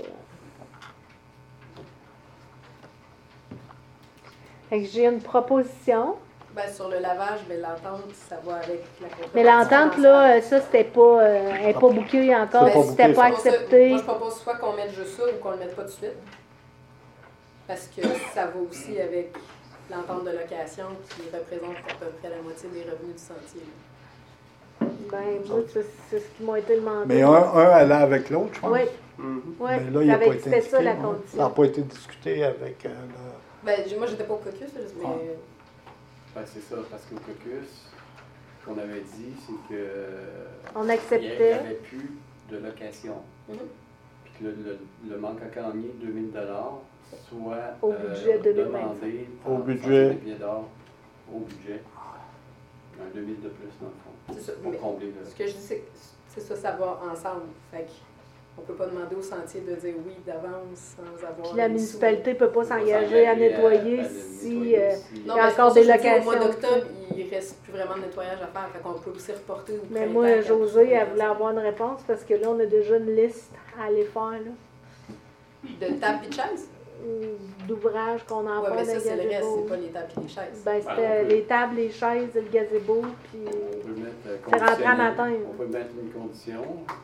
Fait que j'ai une proposition. Ben, sur le lavage, ben, l'entente, ça va avec la contrepartie Mais l'entente, là, ça, c'était pas. Elle n'est pas bouquée encore, C'est pas c'était booké, pas ça. accepté. Moi, je propose soit qu'on mette juste ça ou qu'on le mette pas tout de suite. Parce que ça va aussi avec l'entente de location qui représente à peu près la moitié des revenus du sentier. Ben, moi, c'est ce qui m'a été demandé. Mais un allait avec l'autre, je pense. Oui, Mhm. oui. Mais là, il n'a pas été C'était ça indiqué, la hein. Ça condition. n'a pas été discuté avec le... Ben, moi, j'étais pas au caucus, là, mais. Ben, c'est ça, parce qu'au caucus, ce qu'on avait dit, c'est que On il n'y acceptait. avait plus de location. Mhm. Puis que le manque à gagner de 2 000 soit Au budget 2025. demandé Au par budget. Sentier Pied d'Or au budget. Un 2 000 de plus, dans le fond, C'est ça. pour Mais combler le... ce que je dis, c'est ça, ça va ensemble. Fait qu'on peut pas demander au sentier de dire oui d'avance sans avoir. Puis la les sous. municipalité ne peut pas s'engager à nettoyer si. Non, Il y a mais c'est encore pour ça des que je dis, Au mois locations, d'octobre, il reste plus vraiment de nettoyage à faire. Fait qu'on peut aussi reporter au Mais printemps moi, quand Josée, tout elle est voulait avoir une réponse parce que là, on a déjà une liste à aller faire, là, de table et de chaise. d'ouvrages qu'on en Ouais, fait mais dans ça, c'est le reste, gazebo. c'est pas les tables et les chaises. Ben, on c'était peut- les tables, les chaises, le gazebo, puis. On peut mettre C'est rentré à conditionnel. matin, là. On peut mettre une condition.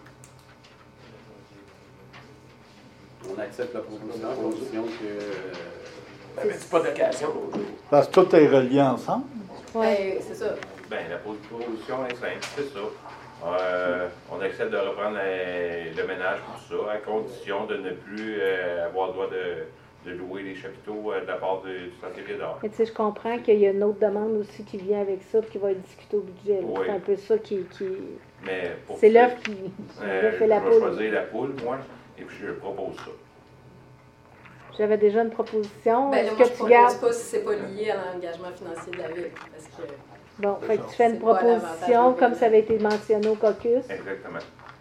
On accepte la proposition à condition que... T'avais-tu pas d'occasion? Parce que tout est relié ensemble. Ouais. Ben, c'est ça. Bien, la proposition est simple, c'est ça. On accepte de reprendre le ménage pour ça, à condition de ne plus avoir le droit de louer les chapiteaux de la part du Sentier Pied d'Or. Mais tu sais, je comprends qu'il y a une autre demande aussi qui vient avec ça, puis qui va être discutée au budget. là. Oui. C'est un peu ça qui. Mais pour C'est ça, l'œuf qui l'œuf et la je vais poule. choisir la poule, moi, et puis je propose ça. J'avais déjà une proposition. Ben, là, Est-ce moi, que je tu propose gardes. pas si c'est pas lié à l'engagement financier de la ville. Parce que Bon, fait que tu fais une C'est pas l'avantage proposition de comme ville. ça avait été mentionné au caucus. Exactement.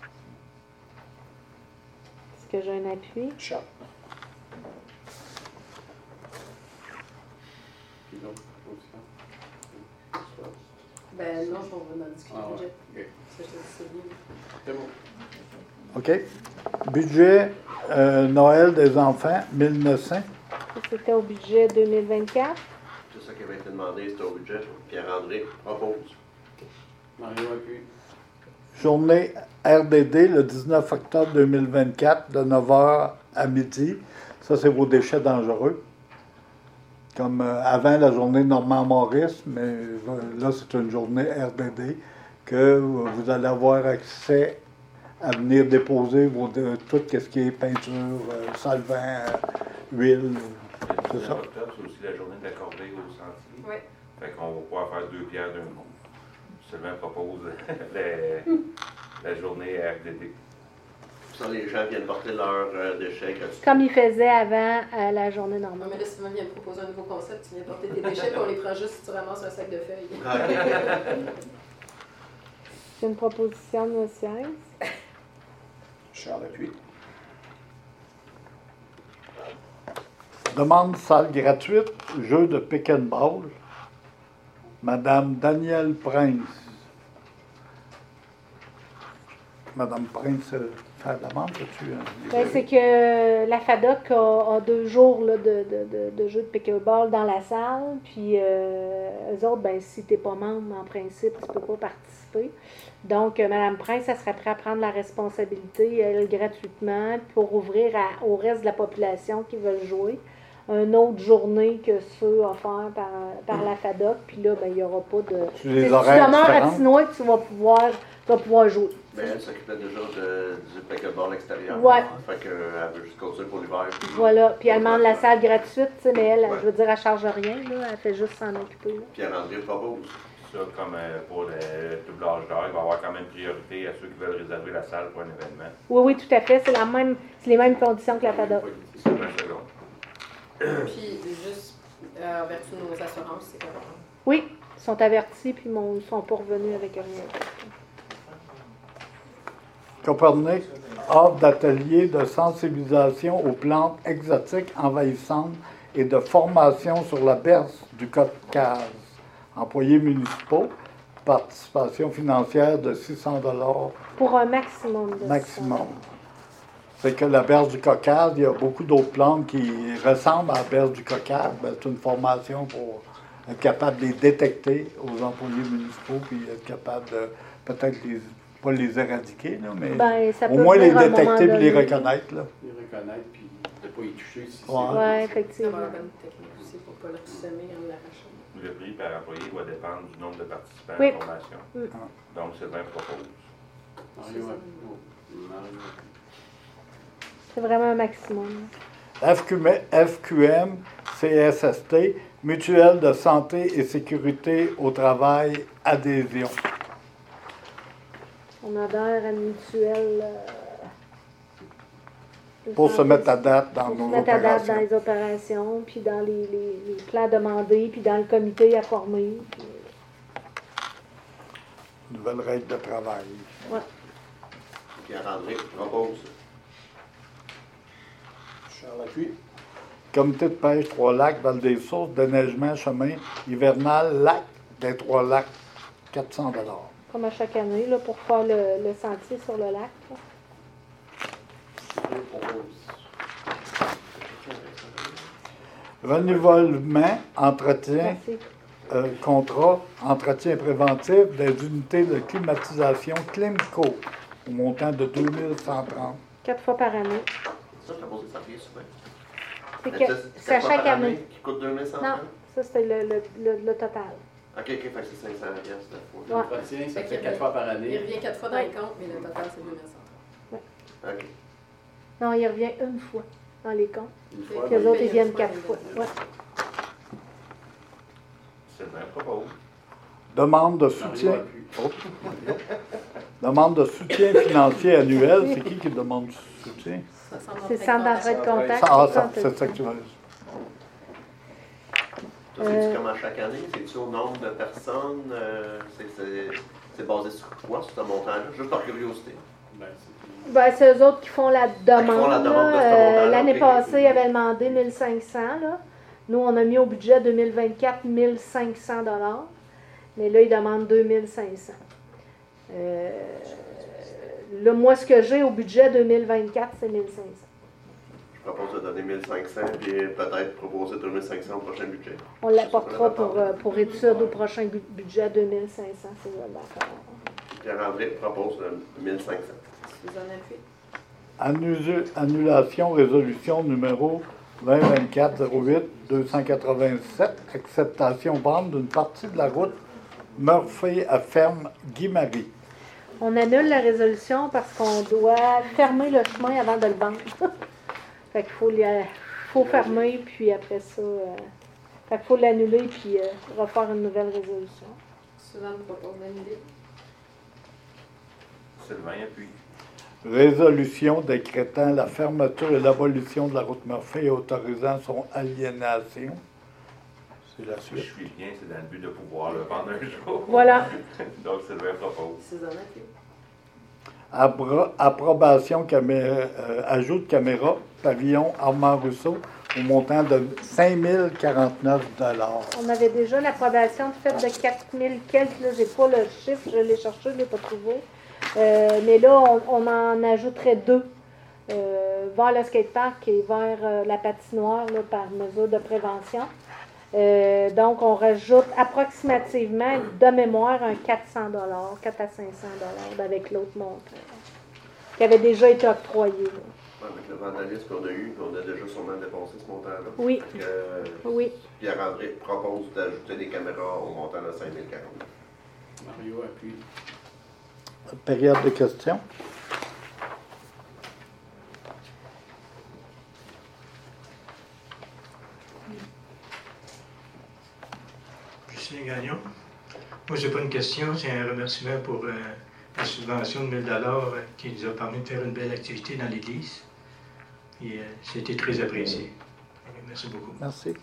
Est-ce que j'ai un appui? Chat. Puis l'autre proposition. Ben non, on va en discuter Ah, budget. ouais. Ça, je te dis, c'est bien. C'est bon. OK. Budget Noël des enfants, 1900. C'était au budget 2024. C'est ça qui avait été demandé, c'était au budget. Pierre-André propose. Mario appuie. Journée RDD, le 19 octobre 2024, de 9h à midi. Ça, c'est vos déchets dangereux. Comme avant la journée Normand-Maurice, mais là, c'est une journée RDD que vous allez avoir accès à venir déposer tout ce qui est peinture, solvant, huile. Le C'est ça. 19 octobre, c'est aussi la journée de la corbeille au sentier. Oui. Fait qu'on va pouvoir faire 2 pierres d'un mot. Sylvain propose la journée RDD. Ça, les gens viennent porter leurs déchets gratuitement. Comme il faisait avant la journée Non, normale. mais là, Sylvain vient de proposer un nouveau concept. Tu viens porter tes déchets, puis on les prend juste si tu ramasses un sac de feuilles. Ah, ok. C'est une proposition de M. Heinz. Charles appuie. Demande salle gratuite, jeu de pick and ball. Madame Danielle Prince. Madame Prince fait la demande, as-tu? Ben, c'est que la FADOC a 2 jours là, de jeu de pick-and-ball dans la salle. Puis eux autres, ben, si tu n'es pas membre, en principe, tu ne peux pas participer. Donc, Mme Prince, elle serait prête à prendre la responsabilité, elle, gratuitement, pour ouvrir au reste de la population qui veulent jouer une autre journée que ceux offerts par la FADOC. Puis là, ben, il n'y aura pas de... Tu les Si tu horaires demeures à différents? Tinois, tu vas pouvoir jouer. Mais elle s'occupait déjà du pickleball extérieur. Ouais. Fait qu'elle veut juste continuer pour l'hiver. Voilà. Puis elle demande la salle gratuite, tu sais, mais elle, Ouais. je veux dire, elle ne charge rien, là. Elle fait juste s'en occuper. Là. Pierre-André propose. Ça, comme pour le doublage d'heure, il va y avoir quand même priorité à ceux qui veulent réserver la salle pour un événement. Oui, oui, tout à fait. C'est les mêmes conditions que la FADOC. C'est 20 secondes. Puis, juste, en vertu de nos assurances, c'est correct. Oui, ils sont avertis, puis ils ne sont pas revenus avec rien. Copernic offre d'ateliers de sensibilisation aux plantes exotiques envahissantes et de formation sur la berge du Caucase. Employés municipaux, participation financière de 600 $ Pour un maximum de maximum. C'est que la berge du Caucase, il y a beaucoup d'autres plantes qui ressemblent à la berge du Caucase. Ben, c'est une formation pour être capable de les détecter aux employés municipaux, puis être capable de peut-être pas les éradiquer, là, mais Ben, ça au peut moins les venir à un moment détecter et les donné. reconnaître. Là. Les reconnaître, puis de ne pas y toucher si Ouais. Oui, Ça va effectivement. avoir une technique aussi pour ne pas le semer en l'arrachant. Le prix par employé va dépendre du nombre de participants Oui. à la formation. Mm. Donc, Sylvain propose. Mario appuie. Mario appuie. C'est vraiment un maximum. FQM, CSST, Mutuelle de santé et sécurité au travail, adhésion. On adhère à une mutuelle. Pour se mettre à date dans Pour se nos mettre à date dans opérations. les opérations, puis dans les plans demandés, puis dans le comité à former. Puis, Nouvelles règles de travail. ouais. Pierre-André propose. Charles appuie. Comité de pêche Trois-Lacs, Val-des-Sources, déneigement, chemin hivernal, lac des Trois-Lacs, 400 $. Comme à chaque année, là, pour faire le sentier sur le lac. là. Sylvain propose. Renouvellement, entretien, Merci. contrat, entretien préventif des unités de climatisation Climco, au montant de 2130. 4 fois par année. Ça, t'as posé ça bien souvent. C'est Mais que ça, c'est à quoi chaque par année. Qui coûte 2100 Non, ça c'était le total. Ok, fait que c'est 500 piastres la fois. Ouais. L'entretien, ça Fait fait que 4 fois par Il année. revient 4 fois dans les comptes, mais le total, c'est 2100. Ok. Non, il revient une fois dans les comptes. Une Puis fois, Puis les ben, autres, paye ils viennent une fois 4 fois. les Ouais. Sylvain propose. Demande de Mario soutien. appuie. Oh. Demande de soutien financier annuel. C'est qui demande du soutien? C'est le centre d'entrée de contact. C'est ça que tu veux dire. Ça, c'est-tu comme à chaque année? C'est-tu au nombre de personnes? C'est basé sur quoi, sur ce montant-là? Juste par curiosité. Ben, c'est- Ben, c'est eux autres qui font la demande. font la demande de ce là. montant-là, L'année ok. passée, ils avaient demandé 1500. Là. Nous, on a mis au budget 2024 1500 $. Mais là, ils demandent 2500. Là, moi, ce que j'ai au budget 2024, c'est 1500. Je propose de donner 1500 puis peut-être proposer 2500 au prochain budget. On l'apportera pour étude au prochain budget 2500, c'est d'accord. Pierre-André propose 1500. Annulation résolution numéro 2024-08-287, acceptation vente d'une partie de la route Murphy à Ferme Guy-Marie. On annule la résolution parce qu'on doit fermer le chemin avant de le vendre. Fait qu'il faut fermer, puis après ça, fait qu'il faut l'annuler, puis refaire une nouvelle résolution. Suzanne propose d'annuler. Sylvain appuie. Résolution décrétant la fermeture et l'abolition de la route Murphy et autorisant son aliénation. C'est la Je suite. suis bien, c'est dans le but de pouvoir le vendre un jour. Voilà. Donc, Sylvain propose. Suzanne appuie. Approbation ajout de caméra pavillon Armand Rousseau au montant de 5 049 $. On avait déjà l'approbation de fait de 4 000 quelques. Là, j'ai pas le chiffre, je l'ai cherché, je ne l'ai pas trouvé. Mais là, on en ajouterait 2 vers le skatepark et vers la patinoire là, par mesure de prévention. Donc, on rajoute approximativement, de mémoire, un 400 $, 4 à 500 $ avec l'autre montant qui avait déjà été octroyé. Là. Avec le vandalisme qu'on a eu, on a déjà sûrement dépensé ce montant-là. Oui. Oui. Pierre-André propose d'ajouter des caméras au montant de 5 040. Mario appuie. Période de questions. Lucien Gagnon. Moi, j'ai pas une question, c'est un remerciement pour la subvention de 1 000 $ qui nous a permis de faire une belle activité dans l'église. Et c'était très apprécié. Merci beaucoup. Merci.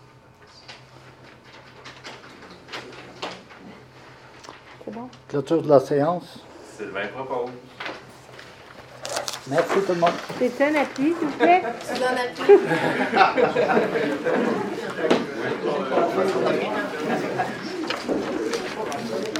C'est bon? Clôture de la séance. Sylvain propose. Merci tout le monde. C'est un appui, s'il vous plaît? Suzanne appuie.